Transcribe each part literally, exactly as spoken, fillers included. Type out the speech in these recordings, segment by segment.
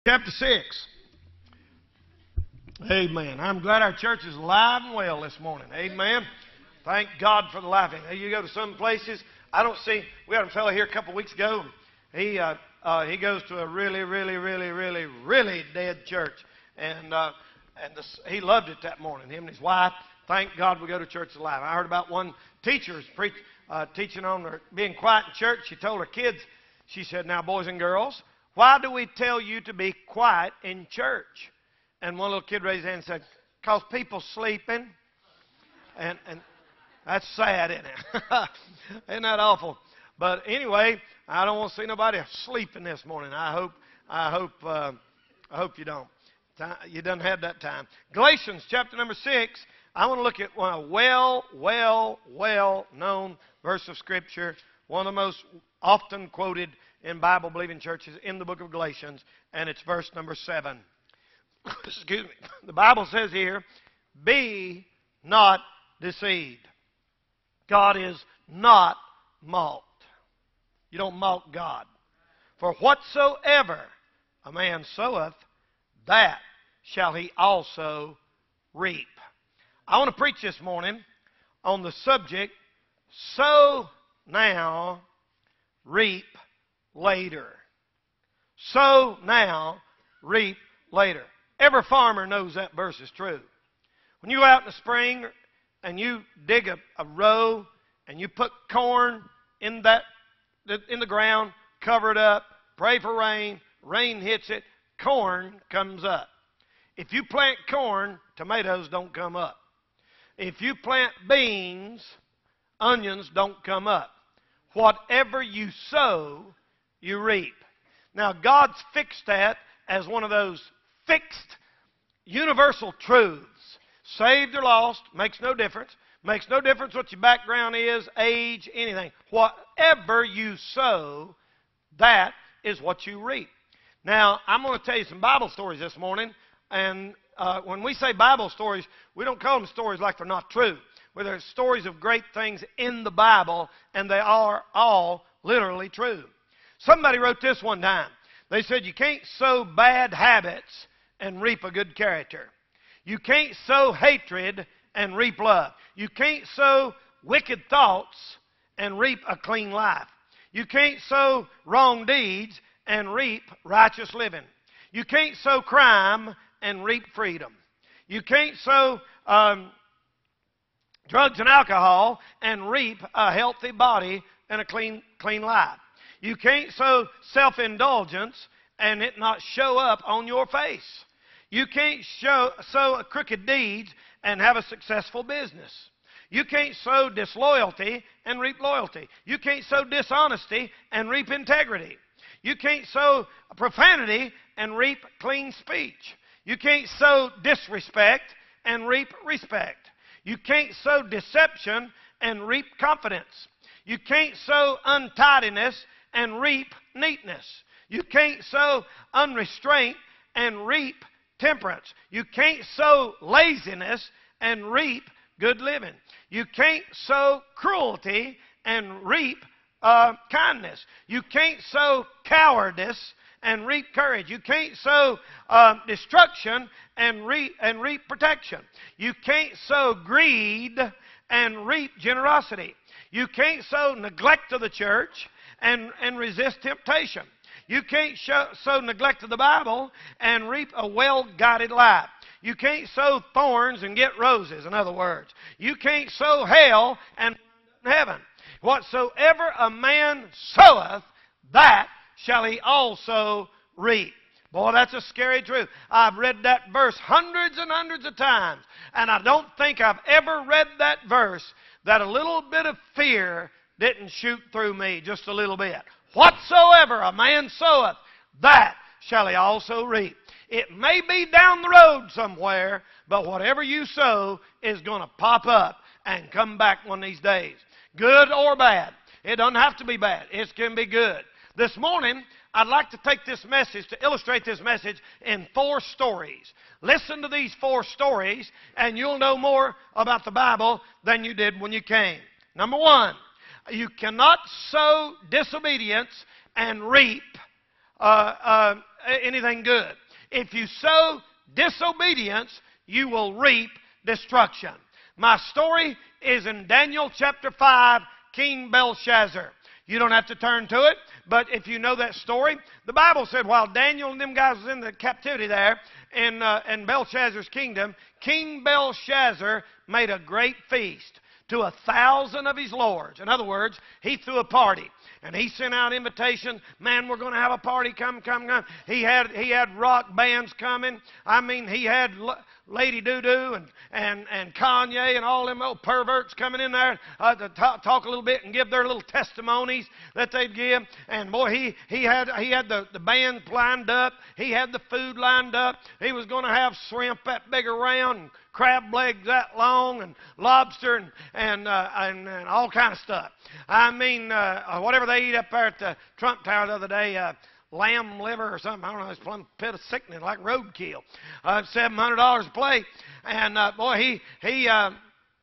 Chapter six. Amen. I'm glad our church is alive and well this morning. Amen. Thank God for the laughing. You go to some places, I don't see, we had a fellow here a couple of weeks ago. He uh, uh, he goes to a really, really, really, really, really dead church. And uh, and the, he loved it that morning, him and his wife. Thank God we go to church alive. I heard about one teacher preach, uh, teaching on her, being quiet in church. She told her kids, she said, now boys and girls, why do we tell you to be quiet in church? And one little kid raised his hand and said, because people sleeping. And and that's sad, isn't it? Isn't that awful? But anyway, I don't want to see nobody sleeping this morning. I hope I hope uh, I hope you don't. You done had that time. Galatians chapter number six. I want to look at one a well, well, well known verse of Scripture. One of the most often quoted in Bible-believing churches in the book of Galatians, and it's verse number seven. Excuse me. The Bible says here, be not deceived. God is not mocked. You don't mock God. For whatsoever a man soweth, that shall he also reap. I want to preach this morning on the subject, sow now, reap later. Sow now, reap later. Every farmer knows that verse is true. When you go out in the spring and you dig a, a row and you put corn in that in the ground, cover it up, pray for rain, rain hits it, corn comes up. If you plant corn, tomatoes don't come up. If you plant beans, onions don't come up. Whatever you sow, you reap. Now, God's fixed that as one of those fixed universal truths. Saved or lost, makes no difference. Makes no difference what your background is, age, anything. Whatever you sow, that is what you reap. Now, I'm going to tell you some Bible stories this morning. And uh, when we say Bible stories, we don't call them stories like they're not true. Where they're stories of great things in the Bible, and they are all literally true. Somebody wrote this one time. They said, you can't sow bad habits and reap a good character. You can't sow hatred and reap love. You can't sow wicked thoughts and reap a clean life. You can't sow wrong deeds and reap righteous living. You can't sow crime and reap freedom. You can't sow um, drugs and alcohol and reap a healthy body and a clean, clean life. You can't sow self-indulgence and it not show up on your face. You can't show, sow crooked deeds and have a successful business. You can't sow disloyalty and reap loyalty. You can't sow dishonesty and reap integrity. You can't sow profanity and reap clean speech. You can't sow disrespect and reap respect. You can't sow deception and reap confidence. You can't sow untidiness and reap neatness. You can't sow unrestraint and reap temperance. You can't sow laziness and reap good living. You can't sow cruelty and reap uh, kindness. You can't sow cowardice and reap courage. You can't sow uh, destruction and reap, and reap protection. You can't sow greed and reap generosity. You can't sow neglect of the church and, and resist temptation. You can't show, sow neglect of the Bible and reap a well-guided life. You can't sow thorns and get roses, in other words. You can't sow hell and heaven. Whatsoever a man soweth, that shall he also reap. Boy, that's a scary truth. I've read that verse hundreds and hundreds of times, and I don't think I've ever read that verse that a little bit of fear didn't shoot through me just a little bit. Whatsoever a man soweth, that shall he also reap. It may be down the road somewhere, but whatever you sow is going to pop up and come back one of these days. Good or bad. It doesn't have to be bad. It can be good. This morning, I'd like to take this message, to illustrate this message, in four stories. Listen to these four stories, and you'll know more about the Bible than you did when you came. Number one, you cannot sow disobedience and reap uh, uh, anything good. If you sow disobedience, you will reap destruction. My story is in Daniel chapter five, King Belshazzar. You don't have to turn to it, but if you know that story, the Bible said while Daniel and them guys was in the captivity there in, uh, in Belshazzar's kingdom, King Belshazzar made a great feast to a thousand of his lords. In other words, he threw a party. And he sent out invitations. Man, we're going to have a party. Come, come, come. He had he had rock bands coming. I mean, he had Lady Doo-Doo and, and, and Kanye and all them old perverts coming in there uh, to talk, talk a little bit and give their little testimonies that they'd give. And boy, he he had he had the, the band lined up. He had the food lined up. He was going to have shrimp that big around, and crab legs that long, and lobster, and and uh, and, and all kind of stuff. I mean, uh, whatever they eat up there at the Trump Tower the other day, uh, lamb liver or something. I don't know. It's plumb pit of sickening, like roadkill. Uh, Seven hundred dollars a plate, and uh, boy, he he. Uh,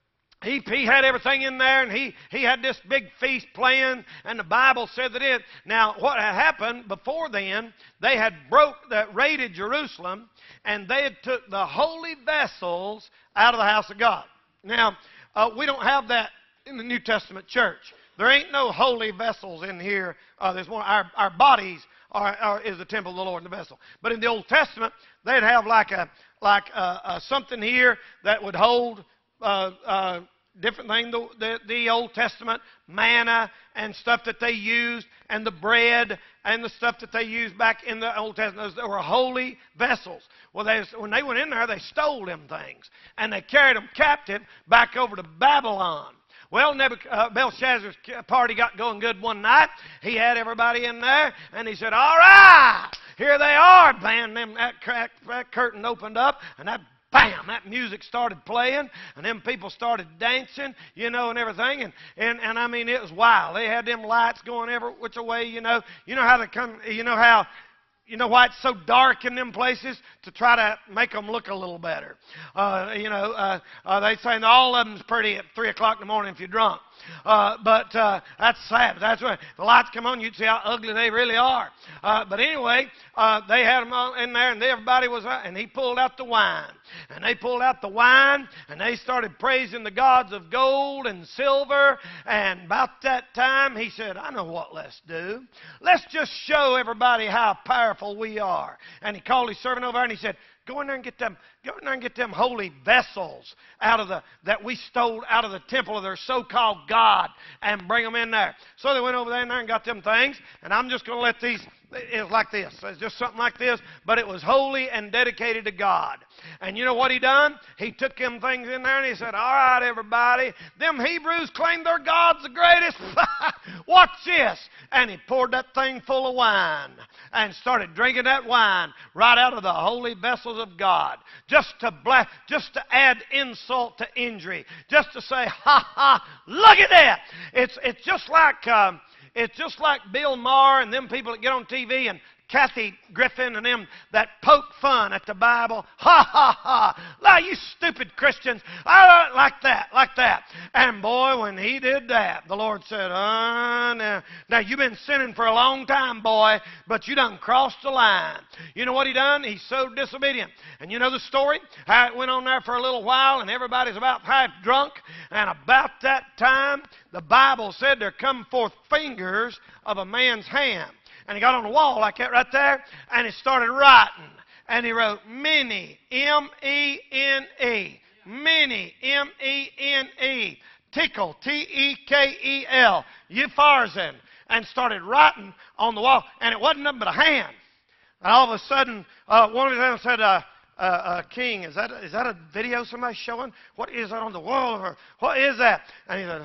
He, he had everything in there, and he, he had this big feast planned, and the Bible said that it. Now, what had happened before then, they had broke, that raided Jerusalem, and they had took the holy vessels out of the house of God. Now, uh, we don't have that in the New Testament church. There ain't no holy vessels in here. Uh, there's more. Our, our bodies are, are is the temple of the Lord and the vessel. But in the Old Testament, they'd have like a like a, a something here that would hold. Uh, uh, different thing, the, the, the Old Testament, manna and stuff that they used, and the bread and the stuff that they used back in the Old Testament. They were holy vessels. Well, they, when they went in there, they stole them things, and they carried them captive back over to Babylon. Well, uh, Belshazzar's party got going good one night. He had everybody in there, and he said, all right, here they are. Bam, them, that, crack, that curtain opened up, and that bam, that music started playing, and them people started dancing, you know, and everything. And, and, and I mean, it was wild. They had them lights going every which way, you know. You know how they come, you know how, you know why it's so dark in them places? To try to make them look a little better. Uh, you know, uh, uh, they say all of them's pretty at three o'clock in the morning if you're drunk. Uh, but uh, that's sad. That's right. The lights come on, you'd see how ugly they really are. Uh, but anyway, uh, they had them all in there, and everybody was, uh, and he pulled out the wine. And they pulled out the wine, and they started praising the gods of gold and silver. And about that time, he said, I know what let's do. Let's just show everybody how powerful we are. And he called his servant over there, and he said, Go in there and get them. Go in there and get them holy vessels out of the that we stole out of the temple of their so-called God, and bring them in there. So they went over there, in there and got them things. And I'm just going to let these. It's like this. It's just something like this, but it was holy and dedicated to God. And you know what he done? He took them things in there and he said, all right, everybody, them Hebrews claim their God's the greatest. Watch this. And he poured that thing full of wine and started drinking that wine right out of the holy vessels of God. Just to bla- just to add insult to injury. Just to say, ha ha, look at that. It's, it's just like... Um, It's just like Bill Maher and them people that get on T V and Kathy Griffin and them that poke fun at the Bible. Ha, ha, ha. Now, you stupid Christians. I don't like that, like that. And boy, when he did that, the Lord said, uh, now, now you've been sinning for a long time, boy, but you done crossed the line. You know what he done? He's so disobedient. And you know the story? How it went on there for a little while, and everybody's about half drunk. And about that time, the Bible said there come forth fingers of a man's hand. And he got on the wall like that right there, and he started writing. And he wrote, Mene, M E N E, Mene, M E N E, Tickle, T E K E L, Upharsin, and started writing on the wall. And it wasn't nothing but a hand. And all of a sudden, uh, one of his hands said, uh, uh, uh, King, is that, is that a video somebody's showing? What is that on the wall? Or what is that? And he said,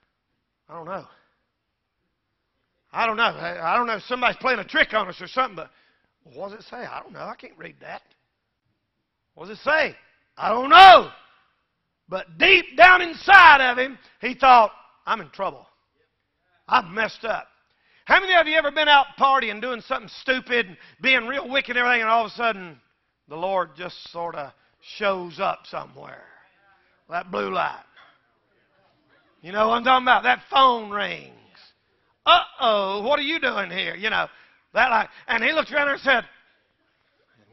I don't know. I don't know. I don't know if somebody's playing a trick on us or something, but what does it say? I don't know. I can't read that. What does it say? I don't know. But deep down inside of him, he thought, I'm in trouble. I've messed up. How many of you ever been out partying, doing something stupid, and being real wicked and everything, and all of a sudden the Lord just sort of shows up somewhere? That blue light. You know what I'm talking about? That phone rings. Uh-oh, what are you doing here? You know, that like, and he looked around there and said,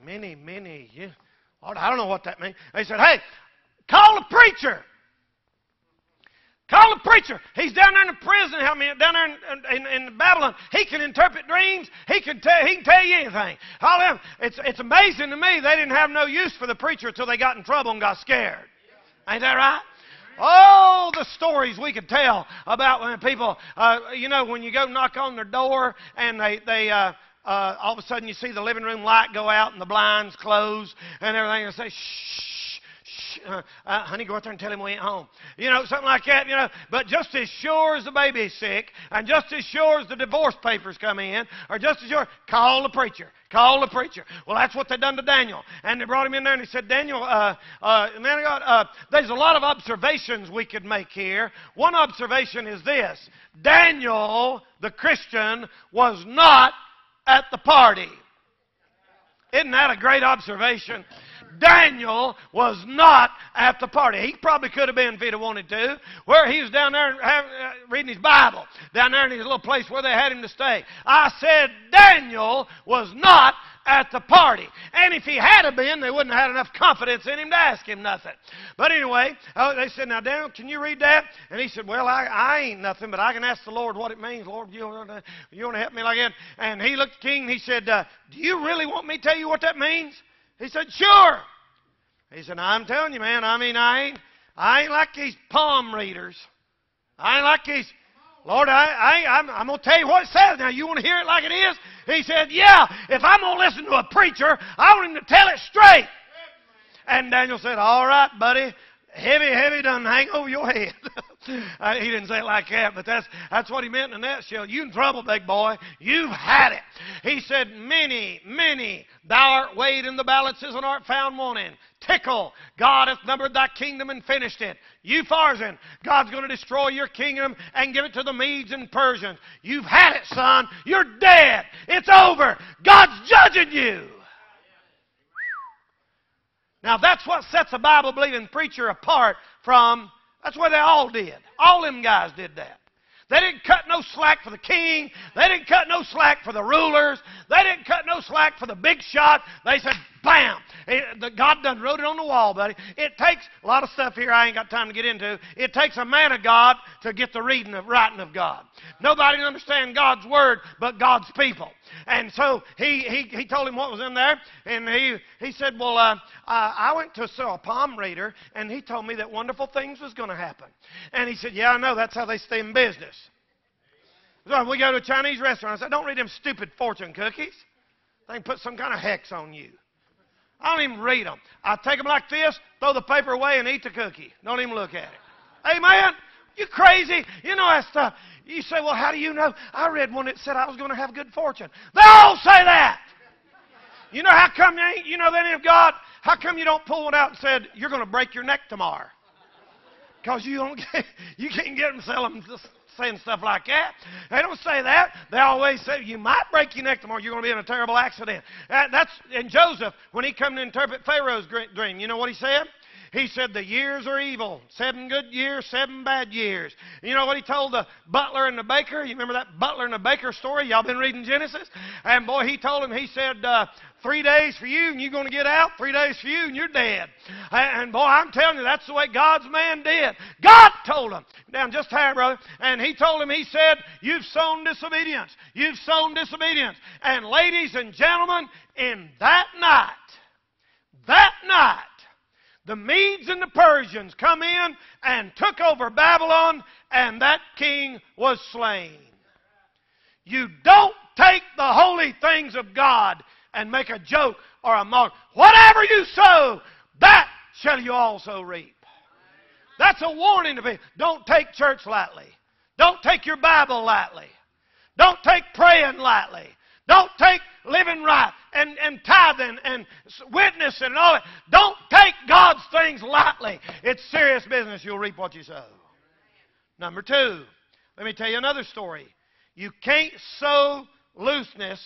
Many, many. Yeah. Lord, I don't know what that means. They said, hey, call the preacher. Call the preacher. He's down there in the prison. I mean, down there in, in, in Babylon. He can interpret dreams. He can tell. He can tell you anything. Call him. It's it's amazing to me they didn't have no use for the preacher until they got in trouble and got scared. Ain't that right? Oh, the stories we could tell about when people, uh, you know, when you go knock on their door and they they. Uh, uh, all of a sudden you see the living room light go out and the blinds close and everything, and say, shh. Uh, uh, honey, go out there and tell him we ain't home. You know, something like that, you know. But just as sure as the baby's sick, and just as sure as the divorce papers come in, or just as sure, call the preacher. Call the preacher. Well, that's what they done to Daniel. And they brought him in there and he said, Daniel, uh, uh, man of God, uh, there's a lot of observations we could make here. One observation is this. Daniel, the Christian, was not at the party. Isn't that a great observation? Daniel was not at the party. He probably could have been if he'd have wanted to. Where he was down there have, uh, reading his Bible. Down there in his little place where they had him to stay. I said Daniel was not at the party. And if he had have been, they wouldn't have had enough confidence in him to ask him nothing. But anyway, uh, they said, now Daniel, can you read that? And he said, well, I, I ain't nothing, but I can ask the Lord what it means. Lord, you want to, you want to help me like that? And he looked at the king and he said, uh, do you really want me to tell you what that means? He said, sure. He said, I'm telling you, man, I mean, I ain't, I ain't like these palm readers. I ain't like these, Lord, I, I, I'm, I'm going to tell you what it says. Now, you want to hear it like it is? He said, yeah, if I'm going to listen to a preacher, I want him to tell it straight. And Daniel said, all right, buddy. Heavy, heavy done hang over your head. He didn't say it like that, but that's that's what he meant in a nutshell. You in trouble, big boy. You've had it. He said, many, many, thou art weighed in the balances and art found wanting. Tickle, God hath numbered thy kingdom and finished it. You Pharzan, God's going to destroy your kingdom and give it to the Medes and Persians. You've had it, son. You're dead. It's over. God's judging you. Now, that's what sets a Bible-believing preacher apart from, that's what they all did. All them guys did that. They didn't cut no slack for the king. They didn't cut no slack for the rulers. They didn't cut no slack for the big shot. They said, bam. God done wrote it on the wall, buddy. It takes a lot of stuff here I ain't got time to get into. It takes a man of God to get the reading of writing of God. Nobody can understand God's word but God's people. And so he, he, he told him what was in there. And he, he said, well, uh, uh, I went to sell a palm reader, and he told me that wonderful things was going to happen. And he said, yeah, I know. That's how they stay in business. So we go to a Chinese restaurant. I said, don't read them stupid fortune cookies. They can put some kind of hex on you. I don't even read them. I take them like this, throw the paper away, and eat the cookie. Don't even look at it. Amen? You crazy? You know that stuff. You say, well, how do you know? I read one that said I was going to have good fortune. They all say that. You know how come you ain't, you know that ain't of God? How come you don't pull one out and said, you're going to break your neck tomorrow? Because you don't get, you can't get them selling saying stuff like that. They don't say that. They always say, you might break your neck tomorrow. You're going to be in a terrible accident. That, that's and Joseph, when he come to interpret Pharaoh's dream, you know what he said? He said, the years are evil. Seven good years, seven bad years. You know what he told the butler and the baker? You remember that butler and the baker story? Y'all been reading Genesis? And boy, he told him, he said, uh, three days for you and you're going to get out. Three days for you and you're dead. And, and boy, I'm telling you, that's the way God's man did. God told him. Down just here, brother. And he told him, he said, you've sown disobedience. You've sown disobedience. And ladies and gentlemen, in that night, that night, the Medes and the Persians come in and took over Babylon, and that king was slain. You don't take the holy things of God and make a joke or a mock. Whatever you sow, that shall you also reap. That's a warning to people. Don't take church lightly. Don't take your Bible lightly. Don't take praying lightly. Don't take living right and, and tithing and witnessing and all that. Don't take God's things lightly. It's serious business. You'll reap what you sow. Number two, let me tell you another story. You can't sow looseness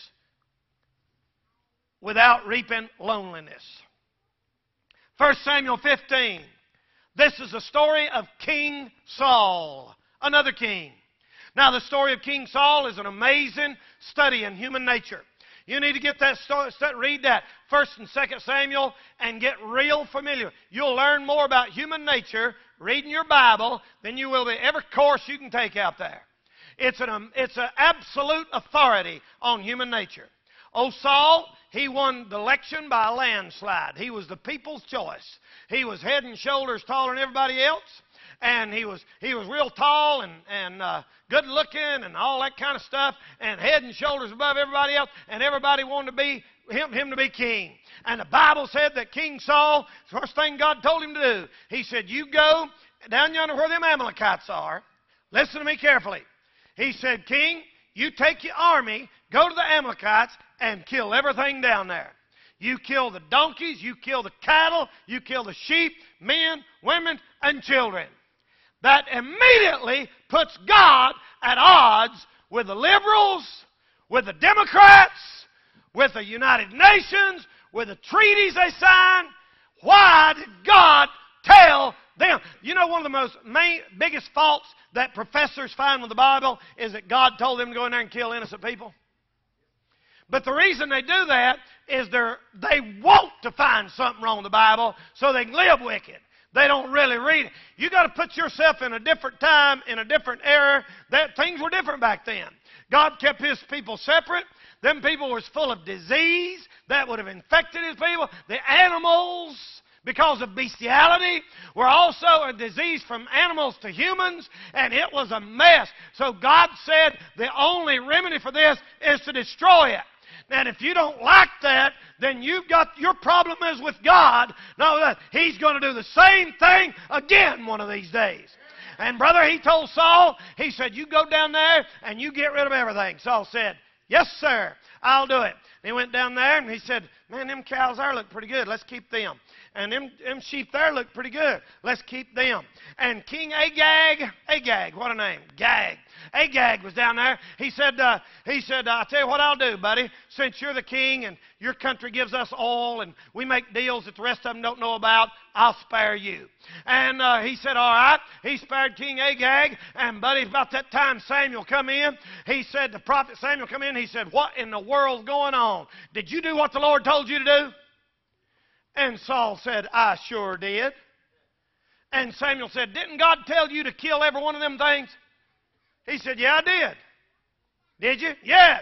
without reaping loneliness. First Samuel fifteen. This is the story of King Saul, another king. Now, the story of King Saul is an amazing study in human nature. You need to get that story, read that First and Second Samuel and get real familiar. You'll learn more about human nature reading your Bible than you will be every course you can take out there. It's an it's an absolute authority on human nature. Oh, Saul, he won the election by a landslide. He was the people's choice. He was head and shoulders taller than everybody else. And he was he was real tall and, and uh, good looking and all that kind of stuff, and head and shoulders above everybody else, and everybody wanted to be him, him to be king. And the Bible said that King Saul, the first thing God told him to do, he said, you go down yonder where them Amalekites are. Listen to me carefully. He said, King, you take your army, go to the Amalekites, and kill everything down there. You kill the donkeys, you kill the cattle, you kill the sheep, men, women, and children. That immediately puts God at odds with the liberals, with the Democrats, with the United Nations, with the treaties they signed. Why did God tell them? You know, one of the most main, biggest faults that professors find with the Bible is that God told them to go in there and kill innocent people. But the reason they do that is they're, they want to find something wrong with the Bible so they can live wicked. They don't really read it. You got to put yourself in a different time, in a different era. That things were different back then. God kept His people separate. Them people was full of disease that would have infected His people. The animals, because of bestiality, were also a disease from animals to humans, and it was a mess. So God said the only remedy for this is to destroy it. And if you don't like that, then you've got, your problem is with God. No, He's going to do the same thing again one of these days. And brother, he told Saul, he said, you go down there and you get rid of everything. Saul said, yes, sir, I'll do it. And he went down there and he said, man, them cows there look pretty good. Let's keep them. And them, them sheep there look pretty good. Let's keep them. And King Agag, Agag, what a name, Gag. Agag was down there. He said, uh, he said, I'll tell you what I'll do, buddy. Since you're the king and your country gives us oil and we make deals that the rest of them don't know about, I'll spare you. And uh, he said, all right. He spared King Agag. And, buddy, about that time Samuel come in. He said, the prophet Samuel come in. He said, what in the world's going on? Did you do what the Lord told you to do? And Saul said, I sure did. And Samuel said, didn't God tell you to kill every one of them things? He said, yeah, I did. Did you? Yes.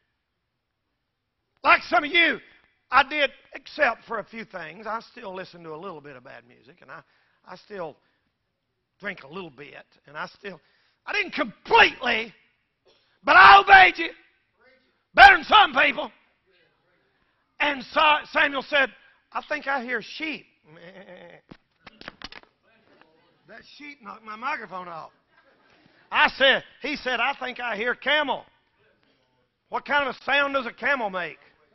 Like some of you, I did, except for a few things. I still listen to a little bit of bad music, and I, I still drink a little bit, and I still, I didn't completely, but I obeyed you. Better than some people. And Samuel said, I think I hear sheep. That sheep knocked my microphone off. I said, he said, I think I hear camel. What kind of a sound does a camel make?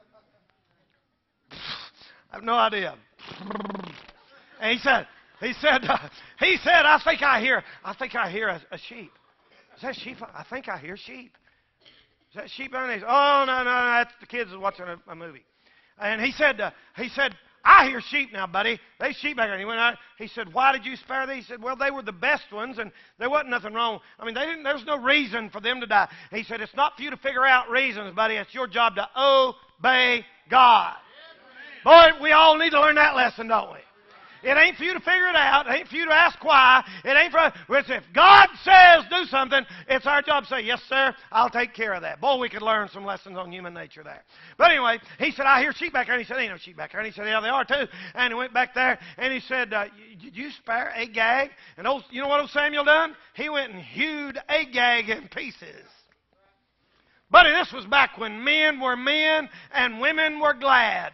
I have no idea. And he said, he said, uh, he said, I think I hear, I think I hear a, a sheep. Is that sheep? I think I hear sheep. Is that sheep underneath? Oh, no, no, no, that's the kids watching a, a movie. And he said, uh, he said, I hear sheep now, buddy. They sheep back there. And he went out. He said, why did you spare these? He said, well, they were the best ones, and there wasn't nothing wrong. I mean, they didn't. There was no reason for them to die. He said, it's not for you to figure out reasons, buddy. It's your job to obey God. Boy, we all need to learn that lesson, don't we? It ain't for you to figure it out. It ain't for you to ask why. It ain't for... It's if God says do something, it's our job to say, yes, sir, I'll take care of that. Boy, we could learn some lessons on human nature there. But anyway, he said, I hear sheep back there. And he said, ain't no sheep back there. And he said, yeah, they are too. And he went back there and he said, uh, did you spare Agag? And old, you know what old Samuel done? He went and hewed Agag in pieces. Buddy, this was back when men were men and women were glad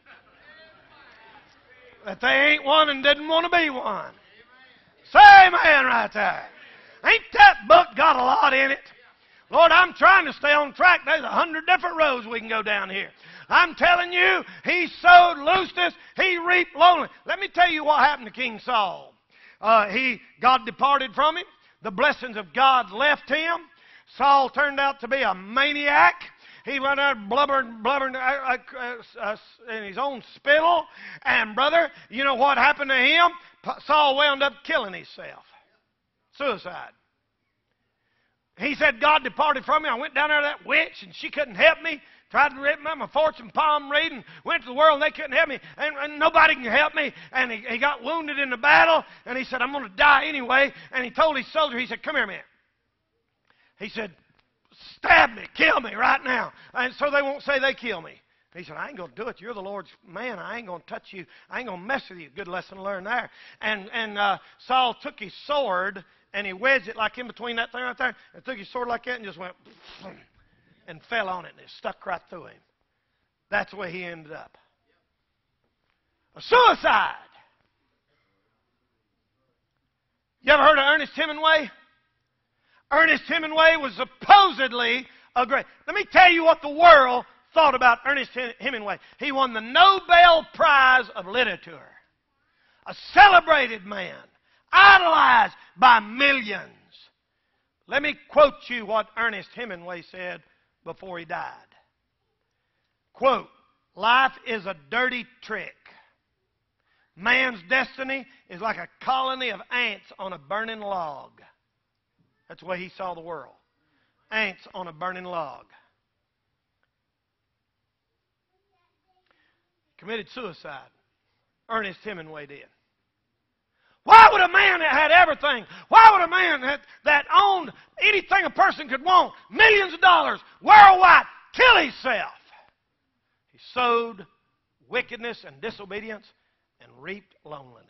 that they ain't one and didn't want to be one. Say amen right there. Ain't that book got a lot in it? Lord, I'm trying to stay on track. There's a hundred different roads we can go down here. I'm telling you, he sowed looseness, he reaped loneliness. Let me tell you what happened to King Saul. Uh, he, God departed from him. The blessings of God left him. Saul turned out to be a maniac. He went out blubbering, blubbering uh, uh, uh, in his own spittle. And, brother, you know what happened to him? Saul wound up killing himself. Suicide. He said, God departed from me. I went down there to that witch, and she couldn't help me tried to rip me my fortune palm reading, went to the world and they couldn't help me, and, and nobody can help me. And he, he got wounded in the battle, and he said, I'm going to die anyway. And he told his soldier, he said, come here, man. He said, stab me, kill me right now, and so they won't say they kill me. He said, I ain't going to do it. You're the Lord's man. I ain't going to touch you. I ain't going to mess with you. Good lesson learned there. And, and uh, Saul took his sword, and he wedged it like in between that thing right there, and took his sword like that and just went and fell on it, and it stuck right through him. That's the way he ended up. A suicide. You ever heard of Ernest Hemingway? Ernest Hemingway was supposedly a great... Let me tell you what the world thought about Ernest Hemingway. He won the Nobel Prize of Literature. A celebrated man, idolized by millions. Let me quote you what Ernest Hemingway said before he died. Quote, life is a dirty trick. Man's destiny is like a colony of ants on a burning log. That's the way he saw the world. Ants on a burning log. Committed suicide. Ernest Hemingway did. Why would a man that had everything, why would a man that, that owned anything a person could want, millions of dollars, worldwide, kill himself? He sowed wickedness and disobedience and reaped loneliness.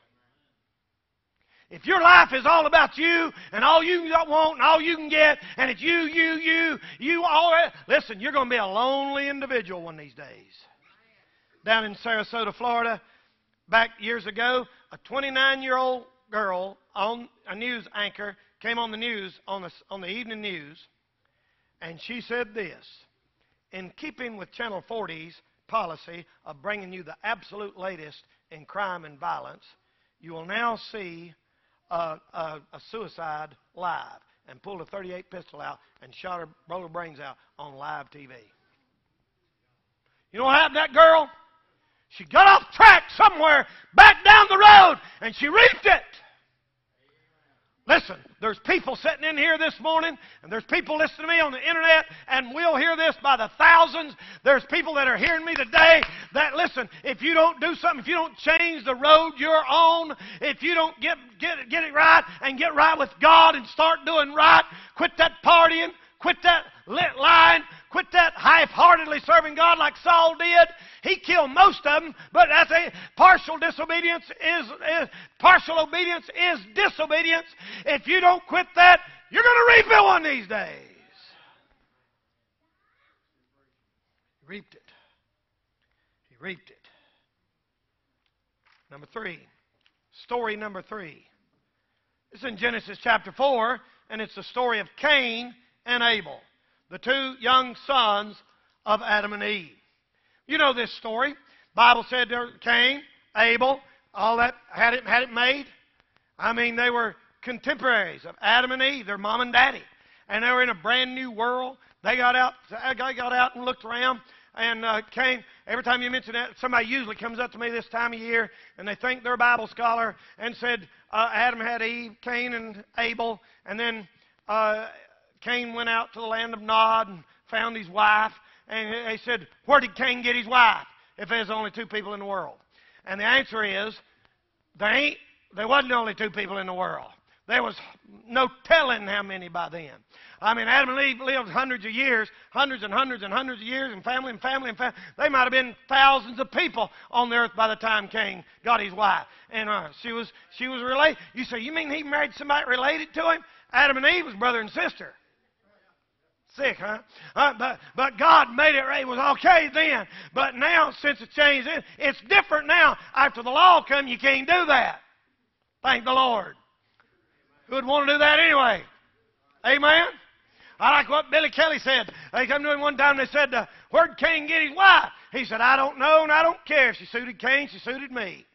If your life is all about you and all you want and all you can get, and it's you, you, you, you, all that, listen, you're going to be a lonely individual one of these days. Down in Sarasota, Florida, back years ago, a twenty-nine-year-old girl, on a news anchor, came on the news, on the, on the evening news, and she said this, in keeping with Channel forty's policy of bringing you the absolute latest in crime and violence, you will now see a, a, a suicide live, and pulled a thirty-eight pistol out and shot her, broke her brains out on live T V. You know what happened to that girl? She got off track somewhere back down the road, and she reaped it. Listen, there's people sitting in here this morning, and there's people listening to me on the internet, and we'll hear this by the thousands. There's people that are hearing me today that, listen, if you don't do something, if you don't change the road you're on, if you don't get, get, get it right and get right with God and start doing right, quit that partying, quit that lying, quit that half-heartedly serving God like Saul did. He killed most of them, but that's a partial disobedience is, is partial obedience is disobedience. If you don't quit that, you're going to reap it one of these days. He reaped it. He reaped it. Number three. Story number three. It's in Genesis chapter four, and it's the story of Cain and Abel, the two young sons of Adam and Eve. You know this story. Bible said there Cain, Abel, all that had it had it made. I mean, they were contemporaries of Adam and Eve, their mom and daddy, and they were in a brand new world. They got out. They got out and looked around. And uh, Cain, every time you mention that, somebody usually comes up to me this time of year, and they think they're a Bible scholar, and said uh, Adam had Eve, Cain and Abel, and then uh, Cain went out to the land of Nod and found his wife. And they said, where did Cain get his wife if there's only two people in the world? And the answer is, there ain't, there wasn't only two people in the world. There was no telling how many by then. I mean, Adam and Eve lived hundreds of years, hundreds and hundreds and hundreds of years, and family and family and family. They might have been thousands of people on the earth by the time Cain got his wife. And uh, she was she was related. You say, you mean he married somebody related to him? Adam and Eve was brother and sister. Sick, huh? Uh, but, but God made it right. It was okay then. But now, since it changed, it, it's different now. After the law come, you can't do that. Thank the Lord. Who would want to do that anyway? Amen? I like what Billy Kelly said. They come to him one time and they said, uh, where'd Cain get his wife? He said, I don't know and I don't care. If she suited Cain, she suited me.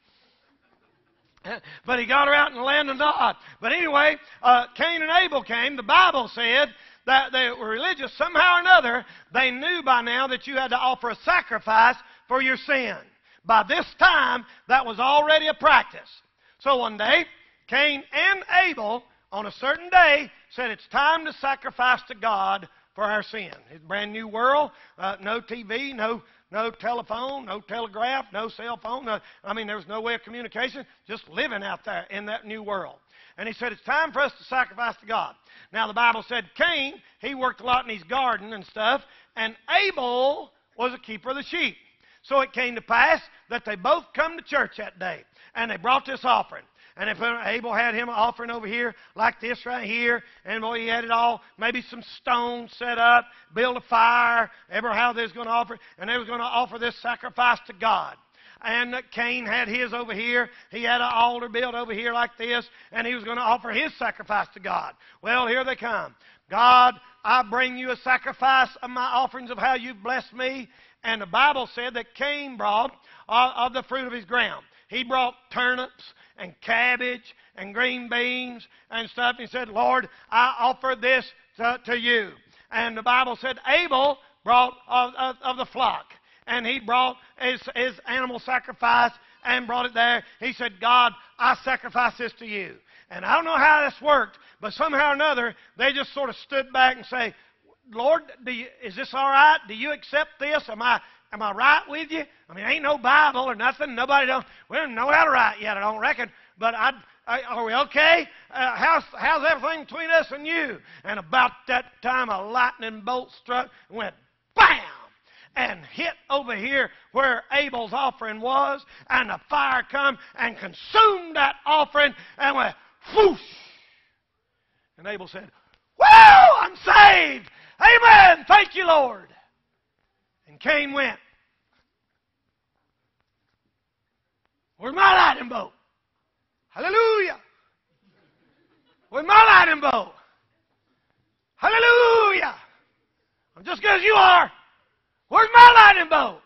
But he got her out in the land of Nod. But anyway, uh, Cain and Abel came. The Bible said that they were religious somehow or another. They knew by now that you had to offer a sacrifice for your sin. By this time, that was already a practice. So one day, Cain and Abel, on a certain day, said it's time to sacrifice to God for our sin. It's a brand new world. Uh, no T V, no no telephone, no telegraph, no cell phone. No, I mean, there was no way of communication. Just living out there in that new world. And he said, it's time for us to sacrifice to God. Now, the Bible said Cain, he worked a lot in his garden and stuff, and Abel was a keeper of the sheep. So it came to pass that they both come to church that day, and they brought this offering. And if Abel had him an offering over here, like this right here, and boy, he had it all, maybe some stones set up, build a fire, ever how they was going to offer it, and they was going to offer this sacrifice to God. And Cain had his over here. He had an altar built over here like this, and he was going to offer his sacrifice to God. Well, here they come. God, I bring you a sacrifice of my offerings of how you've blessed me. And the Bible said that Cain brought uh, of the fruit of his ground. He brought turnips and cabbage and green beans and stuff. He said, Lord, I offer this to, to you. And the Bible said Abel brought of, of, of the flock. And he brought his, his animal sacrifice and brought it there. He said, God, I sacrifice this to you. And I don't know how this worked, but somehow or another, they just sort of stood back and say, Lord, do you, is this all right? Do you accept this? Am I am I right with you? I mean, ain't no Bible or nothing. Nobody don't, we don't know how to write yet, I don't reckon. But I, I, are we okay? Uh, how's, how's everything between us and you? And about that time, a lightning bolt struck and went bam! And hit over here where Abel's offering was, and the fire come and consumed that offering and went whoosh. And Abel said, whoa, I'm saved. Amen. Thank you, Lord. And Cain went, where's my lightning bolt? Hallelujah. Where's my lightning bolt? Hallelujah. I'm just good as you are. Where's my lightning bolt?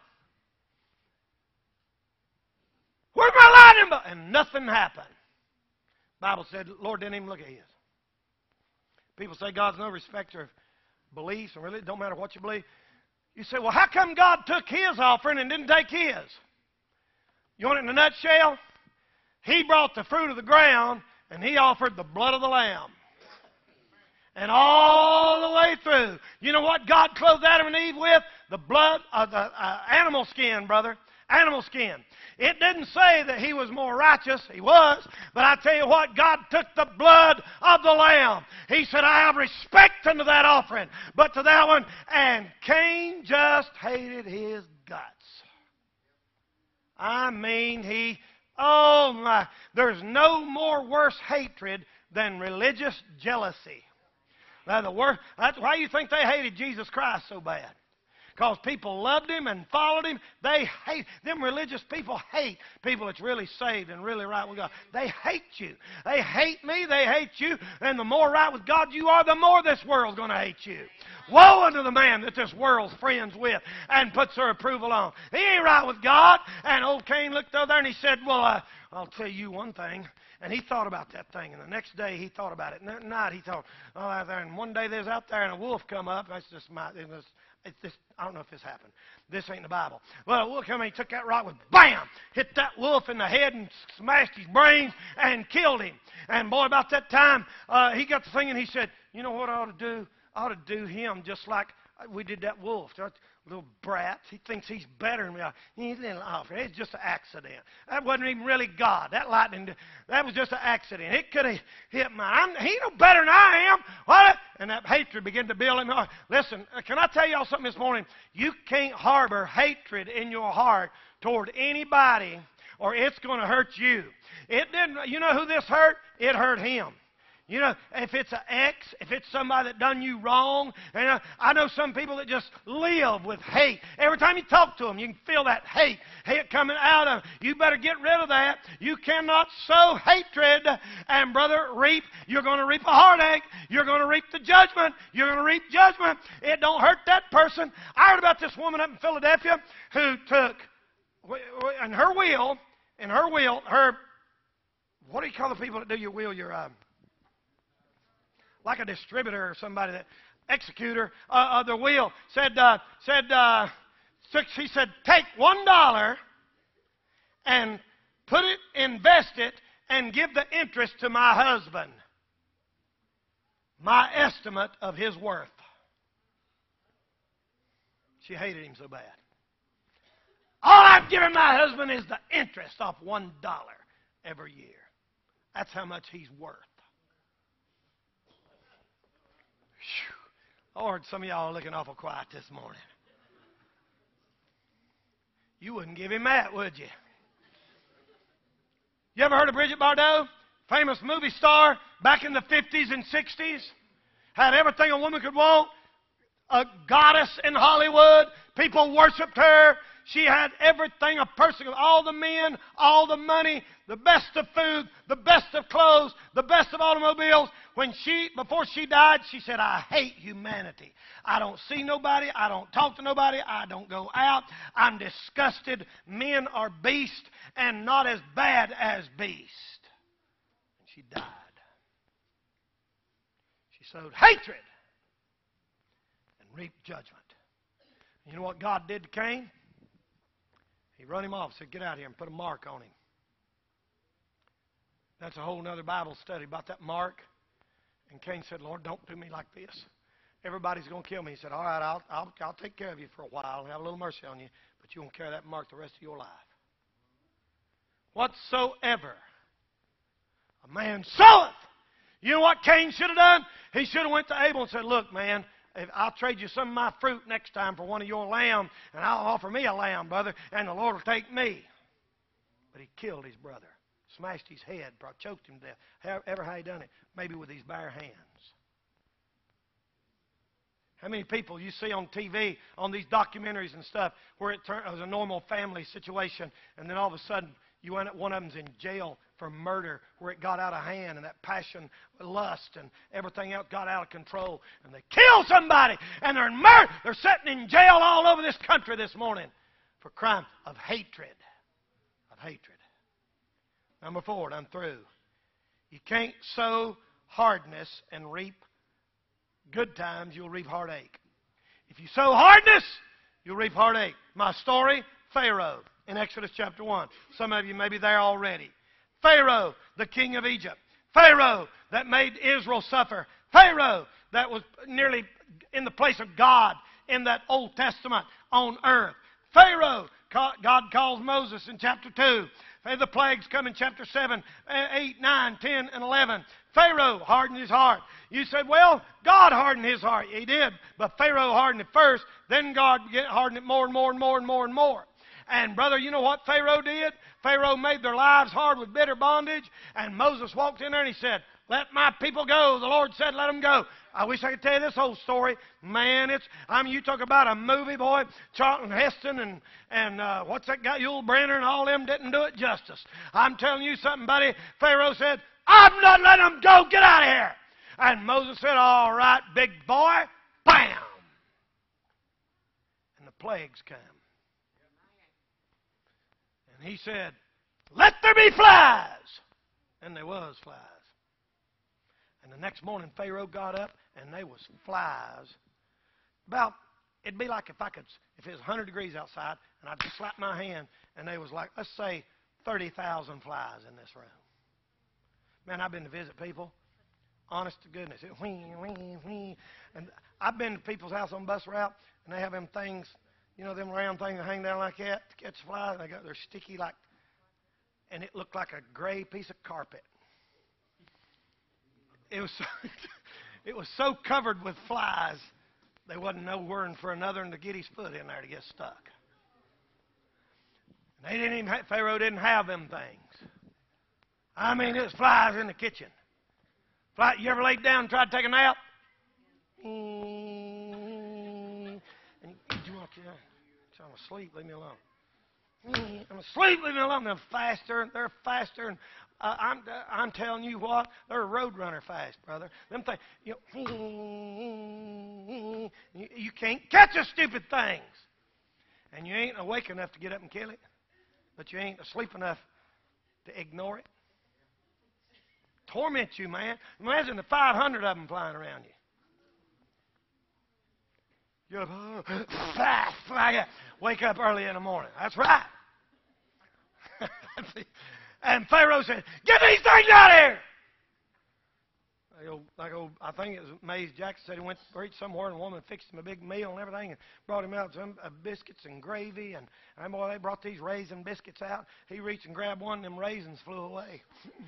Where's my lightning bolt? And nothing happened. The Bible said the Lord didn't even look at his. People say God's no respecter of beliefs, and really it don't matter what you believe. You say, well, how come God took his offering and didn't take his? You want it in a nutshell? He brought the fruit of the ground, and he offered the blood of the lamb. And all the way through. You know what God clothed Adam and Eve with? The blood of the uh, animal skin, brother. Animal skin. It didn't say that he was more righteous. He was. But I tell you what, God took the blood of the lamb. He said, I have respect unto that offering. But to that one, and Cain just hated his guts. I mean, he, oh my, there's no more worse hatred than religious jealousy. Now, the worst, that's why you think they hated Jesus Christ so bad. Because people loved him and followed him. They hate, them religious people hate people that's really saved and really right with God. They hate you. They hate me. They hate you. And the more right with God you are, the more this world's going to hate you. Woe unto the man that this world's friends with and puts their approval on. He ain't right with God. And old Cain looked over there and he said, well, uh, I'll tell you one thing. And he thought about that thing. And the next day he thought about it. And that night he thought, oh, out there. And one day they was out there and a wolf come up. That's just my, it was, it's this, I don't know if this happened. This ain't the Bible. Well, a wolf come in, he took that rock with bam, hit that wolf in the head and smashed his brains and killed him. And boy, about that time, uh, he got to thinking, he said, you know what I ought to do? I ought to do him just like we did that wolf. That little brat. He thinks he's better than me. He's a little off. It's just an accident. That wasn't even really God. That lightning, that was just an accident. It could have hit mine. He no better than I am. What? And that hatred began to build in my heart. Listen, can I tell y'all something this morning? You can't harbor hatred in your heart toward anybody, or it's going to hurt you. It didn't. You know who this hurt? It hurt him. You know, if it's an ex, if it's somebody that done you wrong, and uh, I know some people that just live with hate. Every time you talk to them, you can feel that hate, hate coming out of them. You better get rid of that. You cannot sow hatred and, brother, reap. You're going to reap a heartache. You're going to reap the judgment. You're going to reap judgment. It don't hurt that person. I heard about this woman up in Philadelphia who took, in her will, in her will, her, what do you call the people that do your will? Your, uh, like a distributor or somebody, that executor uh, of the will, said, uh, said, uh, she said, take one dollar and put it, invest it, and give the interest to my husband. My estimate of his worth. She hated him so bad. All I've given my husband is the interest off one dollar every year. That's how much he's worth. Whew. Lord, some of y'all are looking awful quiet this morning. You wouldn't give him that, would you? You ever heard of Bridget Bardot? Famous movie star back in the fifties and sixties. Had everything a woman could want. A goddess in Hollywood. People worshipped her. She had everything a person, all the men, all the money, the best of food, the best of clothes, the best of automobiles. When she, before she died, she said, I hate humanity. I don't see nobody. I don't talk to nobody. I don't go out. I'm disgusted. Men are beasts and not as bad as beasts. And she died. She sowed hatred and reaped judgment. You know what God did to Cain? He run him off, said, get out here, and put a mark on him. That's a whole other Bible study about that mark. And Cain said, Lord, don't do me like this. Everybody's going to kill me. He said, all right, I'll, I'll, I'll take care of you for a while and have a little mercy on you, but you won't carry that mark the rest of your life. Whatsoever a man soweth. You know what Cain should have done? He should have went to Abel and said, look, man, if I'll trade you some of my fruit next time for one of your lamb, and I'll offer me a lamb, brother, and the Lord will take me. But he killed his brother, smashed his head, probably choked him to death. However how he done it, maybe with his bare hands. How many people you see on T V, on these documentaries and stuff, where it, turn, it was a normal family situation, and then all of a sudden, you end up, one of them's in jail for murder, where it got out of hand, and that passion, lust, and everything else got out of control, and they kill somebody, and they're in murder. They're sitting in jail all over this country this morning for crime of hatred. Of hatred. Number four, and I'm through. You can't sow hardness and reap good times. You'll reap heartache. If you sow hardness, you'll reap heartache. My story, Pharaoh. In Exodus chapter one. Some of you may be there already. Pharaoh, the king of Egypt. Pharaoh that made Israel suffer. Pharaoh that was nearly in the place of God in that Old Testament on earth. Pharaoh, God calls Moses in chapter two. The plagues come in chapter seven, eight, nine, ten, and eleven. Pharaoh hardened his heart. You said, well, God hardened his heart. He did, but Pharaoh hardened it first. Then God hardened it more and more and more and more and more. And, brother, you know what Pharaoh did? Pharaoh made their lives hard with bitter bondage. And Moses walked in there and he said, let my people go. The Lord said, let them go. I wish I could tell you this whole story. Man, it's, I mean, you talk about a movie, boy. Charlton Heston and, and uh, what's that guy, Yul Brynner and all them didn't do it justice. I'm telling you something, buddy. Pharaoh said, I'm not letting them go. Get out of here. And Moses said, all right, big boy. Bam. And the plagues came. And he said, let there be flies. And there was flies. And the next morning, Pharaoh got up, and there was flies. About, it'd be like if I could, if it was one hundred degrees outside, and I'd slap my hand, and there was like, let's say, thirty thousand flies in this room. Man, I've been to visit people. Honest to goodness. It, whee, whee, whee. And I've been to people's house on bus route, and they have them things, you know, them round things that hang down like that to catch flies. They got, they're sticky like, and it looked like a gray piece of carpet. It was so, it was so covered with flies, there wasn't no room for another to get his foot in there to get stuck. And they didn't even have, Pharaoh didn't have them things. I mean, it was flies in the kitchen. Fly, you ever laid down and tried to take a nap? And you want to, I'm asleep, leave me alone. I'm asleep, leave me alone. They're faster, they're faster, and uh, I'm uh, I'm telling you what, they're roadrunner fast, brother. Them things, you know, you, you can't catch a stupid things, and you ain't awake enough to get up and kill it, but you ain't asleep enough to ignore it. Torment you, man. Imagine the five hundred of them flying around you. You're up, oh, fly, fly, wake up early in the morning. That's right. And Pharaoh said, get these things out of here. Like old, like old, I think it was Mays Jackson said he went to preach somewhere and a woman fixed him a big meal and everything and brought him out some uh, biscuits and gravy and, and boy, they brought these raisin biscuits out. He reached and grabbed one and them raisins flew away.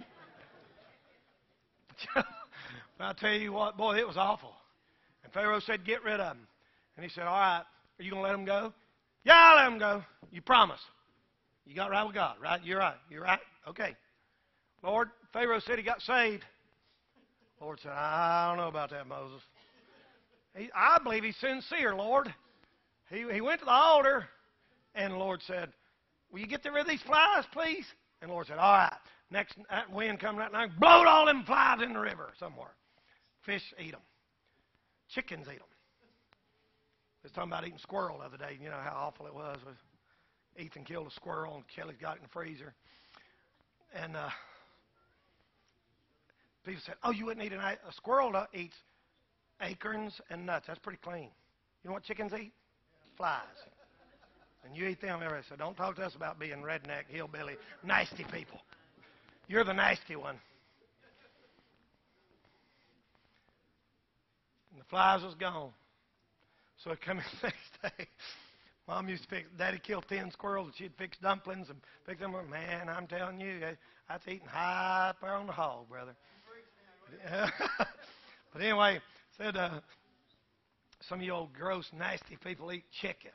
But I tell you what, boy, it was awful. And Pharaoh said, get rid of them. And he said, all right, are you going to let them go? Yeah, I'll let them go. You promise. You got right with God, right? You're right. You're right. Okay. Lord, Pharaoh said he got saved. Lord said, I don't know about that, Moses. He, I believe he's sincere, Lord. He, he went to the altar, and the Lord said, will you get rid of these flies, please? And the Lord said, all right. Next that wind come that night, blowed all them flies in the river somewhere. Fish eat them. Chickens eat them. I was talking about eating squirrel the other day. You know how awful it was. Ethan killed a squirrel, and Kelly's got it in the freezer. And uh, people said, oh, you wouldn't eat an, a squirrel that eats acorns and nuts. That's pretty clean. You know what chickens eat? Flies. And you eat them every day. So don't talk to us about being redneck, hillbilly, nasty people. You're the nasty one. And the flies was gone. So I come in the next day. Mom used to fix, Daddy killed ten squirrels, and she'd fix dumplings and fix them. Man, I'm telling you, that's eating high up there on the hog, brother. But anyway, said uh, some of you old gross, nasty people eat chicken.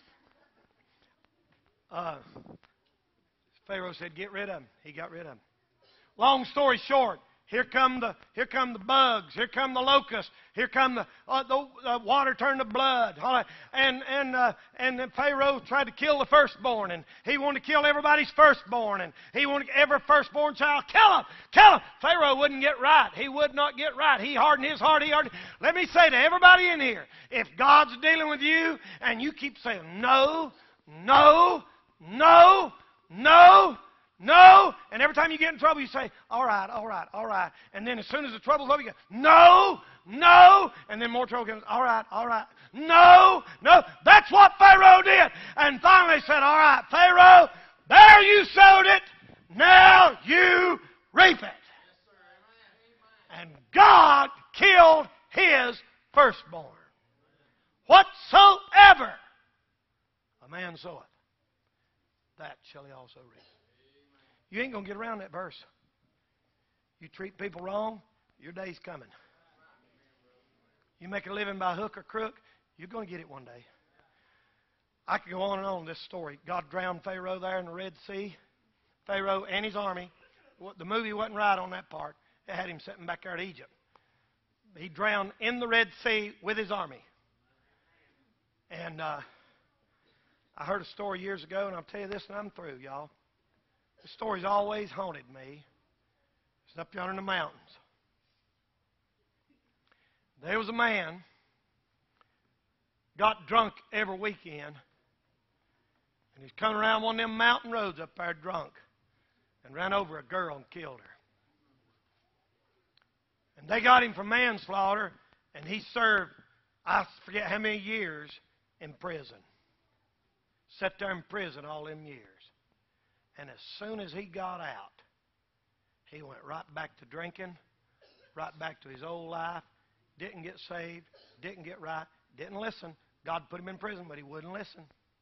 Uh, Pharaoh said, get rid of them. He got rid of them. Long story short, here come the here come the bugs. Here come the locusts. Here come the uh, the uh, water turned to blood. And and uh, and then Pharaoh tried to kill the firstborn, and he wanted to kill everybody's firstborn, and he wanted every firstborn child kill him, kill him. Pharaoh wouldn't get right. He would not get right. He hardened his heart. He hardened. Let me say to everybody in here, if God's dealing with you and you keep saying no, no, no, no. No, and every time you get in trouble, you say, all right, all right, all right. And then as soon as the trouble's over, you go, no, no. And then more trouble comes, all right, all right. No, no. That's what Pharaoh did. And finally said, all right, Pharaoh, there you sowed it. Now you reap it. And God killed his firstborn. Whatsoever a man soweth, that shall he also reap. You ain't going to get around that verse. You treat people wrong, your day's coming. You make a living by hook or crook, you're going to get it one day. I could go on and on this story. God drowned Pharaoh there in the Red Sea. Pharaoh and his army. The movie wasn't right on that part. It had him sitting back there at Egypt. He drowned in the Red Sea with his army. And uh, I heard a story years ago, and I'll tell you this, and I'm through, y'all. The story's always haunted me. It's up yonder in the mountains. There was a man, got drunk every weekend, and he's coming around one of them mountain roads up there drunk, and ran over a girl and killed her. And they got him for manslaughter, and he served, I forget how many years, in prison. Sat there in prison all them years. And as soon as he got out, he went right back to drinking, right back to his old life, didn't get saved, didn't get right, didn't listen. God put him in prison, but he wouldn't listen.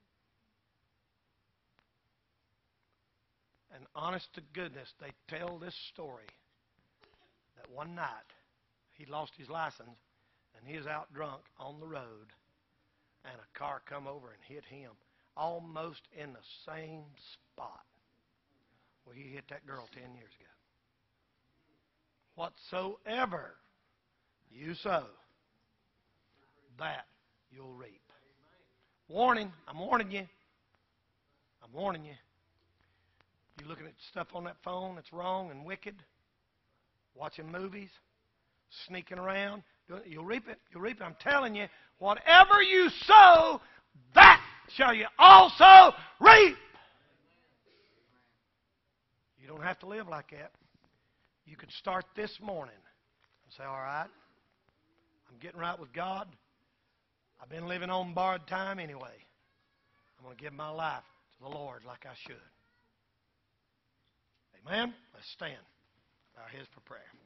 And honest to goodness, they tell this story that one night he lost his license and he was out drunk on the road, and a car come over and hit him almost in the same spot where he hit that girl ten years ago. Whatsoever you sow, that you'll reap. Warning, I'm warning you. I'm warning you. You looking at stuff on that phone that's wrong and wicked, watching movies, sneaking around, you'll reap it. You'll reap it. I'm telling you, whatever you sow, that shall you also reap. You don't have to live like that. You could start this morning and say, all right, I'm getting right with God. I've been living on borrowed time anyway. I'm going to give my life to the Lord like I should. Amen? Let's stand. Bow our heads for prayer.